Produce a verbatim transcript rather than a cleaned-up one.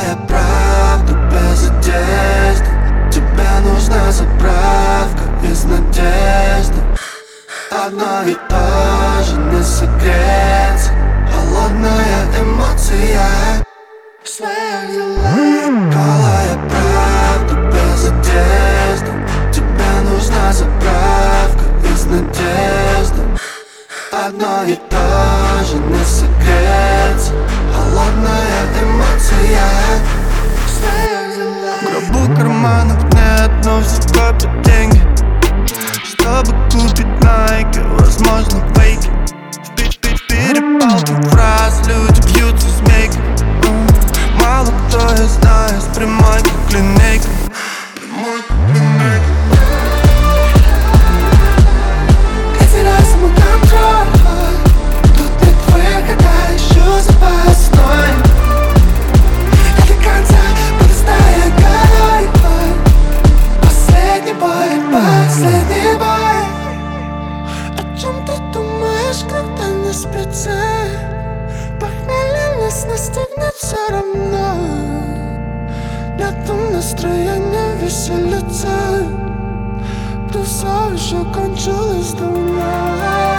Голая правда без одежды. Тебе нужна заправка из надежды. Одно и то же не согреться. Холодная эмоция в своих делах. Голая правда без одежды. Тебе нужна заправка из надежды. Одно и то же не согреться. Холодная эмоция в своих делах. В гробу карманов нет, но все копят деньги, чтобы купить найки, возможно фейки. В перепалке фраз люди бьются змейки. Мало кто из знает с прямой как линейка. Прямой как линейка. Я теряю саму контроль. Тут нет выхода, ищу запасной. Я до конца буду стоять горой. Последний бой, последний бой. О чем ты думаешь, когда не спится? Похмелье нас настигнет все равно. Нету настроения веселиться. Тусовка еще кончилась давно.